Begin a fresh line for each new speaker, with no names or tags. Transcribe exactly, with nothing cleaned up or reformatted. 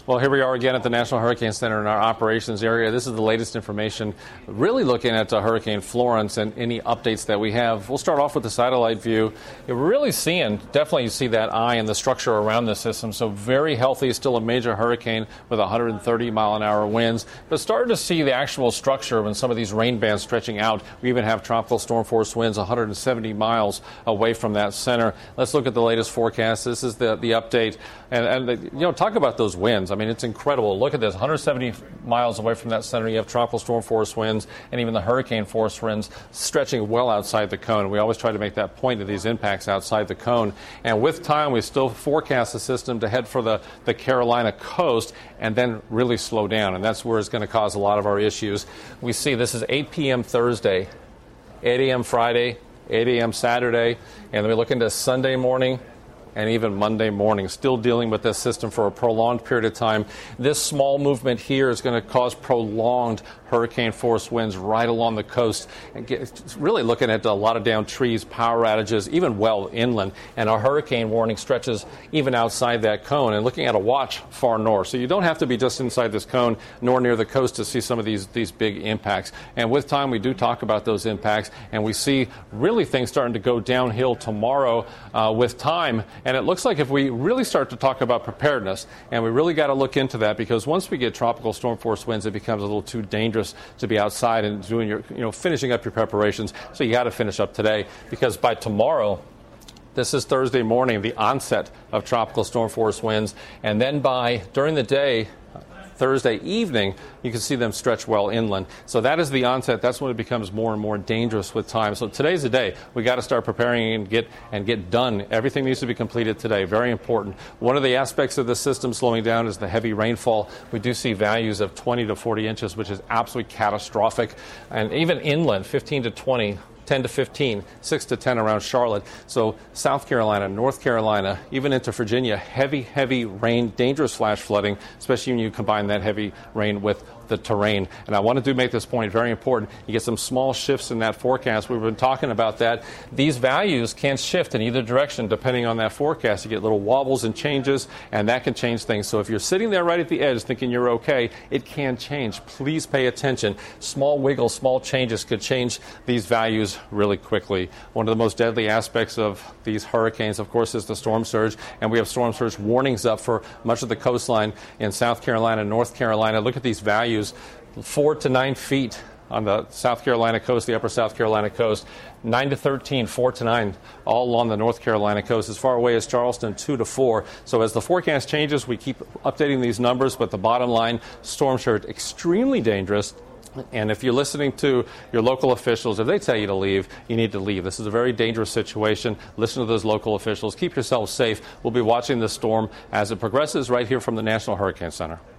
Well, here we are again at the National Hurricane Center in our operations area. This is the latest information, really looking at uh, Hurricane Florence and any updates that we have. We'll start off with the satellite view. You're really seeing, definitely you see that eye and the structure around the system. So very healthy, still a major hurricane with one hundred thirty mile an hour winds. But starting to see the actual structure when some of these rain bands stretching out. We even have tropical storm force winds one hundred seventy miles away from that center. Let's look at the latest forecast. This is the, the update. And, and the, you know, talk about those winds. I mean, it's incredible. Look at this, one hundred seventy miles away from that center. You have tropical storm force winds and even the hurricane force winds stretching well outside the cone. We always try to make that point of these impacts outside the cone. And with time, we still forecast the system to head for the, the Carolina coast and then really slow down. And that's where it's going to cause a lot of our issues. We see this is eight p.m. Thursday, eight a.m. Friday, eight a.m. Saturday, and then we look into Sunday morning and even Monday morning, still dealing with this system for a prolonged period of time. This small movement here is going to cause prolonged hurricane force winds right along the coast, and get, really looking at a lot of downed trees, power outages, even well inland, and our hurricane warning stretches even outside that cone, and looking at a watch far north. So you don't have to be just inside this cone nor near the coast to see some of these, these big impacts. And with time, we do talk about those impacts, and we see really things starting to go downhill tomorrow uh, with time. And it looks like if we really start to talk about preparedness, and we really got to look into that, because once we get tropical storm force winds, it becomes a little too dangerous to be outside and doing your, you know, finishing up your preparations. So you got to finish up today, because by tomorrow, this is Thursday morning, the onset of tropical storm force winds, and then by during the day, Thursday evening, you can see them stretch well inland. So that is the onset. That's when it becomes more and more dangerous with time. So today's the day. We got to start preparing and get and get done. Everything needs to be completed today. Very important. One of the aspects of the system slowing down is the heavy rainfall. We do see values of twenty to forty inches, which is absolutely catastrophic. And even inland, fifteen to twenty. ten to fifteen, six to ten around Charlotte. So South Carolina, North Carolina, even into Virginia, heavy, heavy rain, dangerous flash flooding, especially when you combine that heavy rain with the terrain. And I want to do make this point very important. You get some small shifts in that forecast. We've been talking about that. These values can shift in either direction depending on that forecast. You get little wobbles and changes, and that can change things. So if you're sitting there right at the edge thinking you're okay, it can change. Please pay attention. Small wiggles, small changes could change these values really quickly. One of the most deadly aspects of these hurricanes, of course, is the storm surge, and we have storm surge warnings up for much of the coastline in South Carolina, North Carolina. Look at these values. Four to nine feet on the South Carolina coast, the upper South Carolina coast, nine to thirteen, four to nine, all along the North Carolina coast. As far away as Charleston, two to four. So as the forecast changes, we keep updating these numbers, but the bottom line, storm surge, extremely dangerous. And if you're listening to your local officials, if they tell you to leave, you need to leave. This is a very dangerous situation. Listen to those local officials. Keep yourselves safe. We'll be watching this storm as it progresses right here from the National Hurricane Center.